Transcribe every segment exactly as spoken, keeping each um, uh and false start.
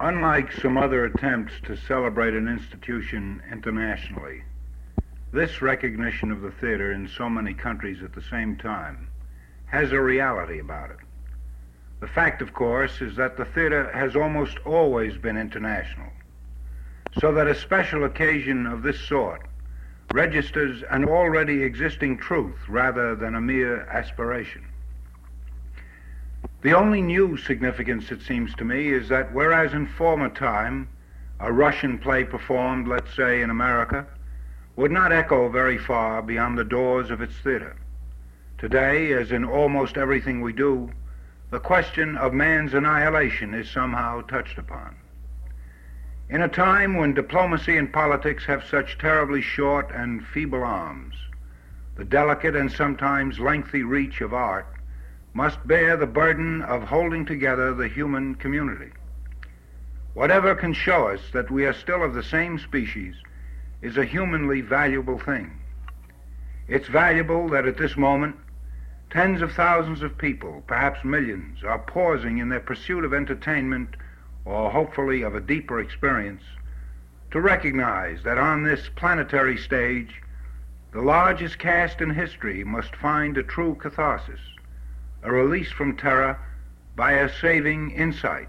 Unlike some other attempts to celebrate an institution internationally, this recognition of the theater in so many countries at the same time has a reality about it. The fact, of course, is that the theater has almost always been international, so that a special occasion of this sort registers an already existing truth rather than a mere aspiration. The only new significance, it seems to me, is that whereas in former time a Russian play performed, let's say, in America, would not echo very far beyond the doors of its theater, today, as in almost everything we do, the question of man's annihilation is somehow touched upon. In a time when diplomacy and politics have such terribly short and feeble arms, the delicate and sometimes lengthy reach of art must bear the burden of holding together the human community. Whatever can show us that we are still of the same species is a humanly valuable thing. It's valuable that at this moment tens of thousands of people, perhaps millions, are pausing in their pursuit of entertainment or hopefully of a deeper experience to recognize that on this planetary stage the largest cast in history must find a true catharsis, a release from terror by a saving insight,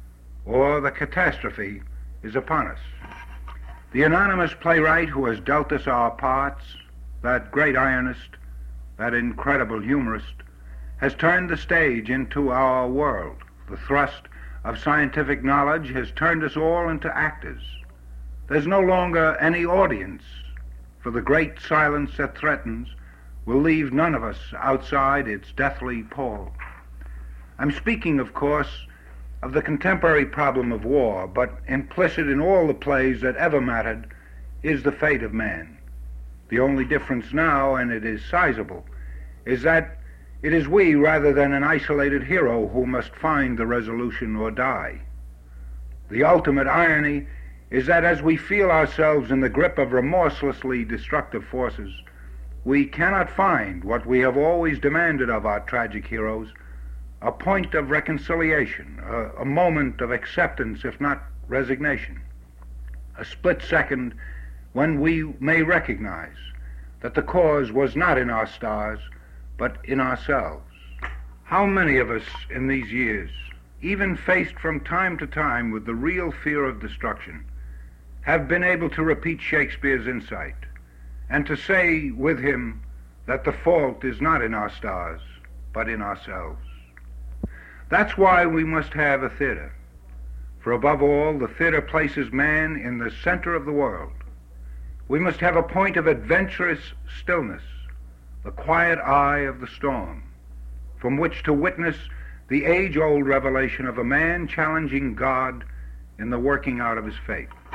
or the catastrophe is upon us. The anonymous playwright who has dealt us our parts, that great ironist, that incredible humorist, has turned the stage into our world. The thrust of scientific knowledge has turned us all into actors. There's no longer any audience, for the great silence that threatens will leave none of us outside its deathly pall. I'm speaking, of course, of the contemporary problem of war, but implicit in all the plays that ever mattered is the fate of man. The only difference now, and it is sizable, is that it is we rather than an isolated hero who must find the resolution or die. The ultimate irony is that as we feel ourselves in the grip of remorselessly destructive forces, we cannot find what we have always demanded of our tragic heroes, a point of reconciliation, a, a moment of acceptance, if not resignation, a split second when we may recognize that the cause was not in our stars, but in ourselves. How many of us in these years, even faced from time to time with the real fear of destruction, have been able to repeat Shakespeare's insight and to say with him that the fault is not in our stars, but in ourselves? That's why we must have a theater. For above all, the theater places man in the center of the world. We must have a point of adventurous stillness, the quiet eye of the storm, from which to witness the age-old revelation of a man challenging God in the working out of his fate.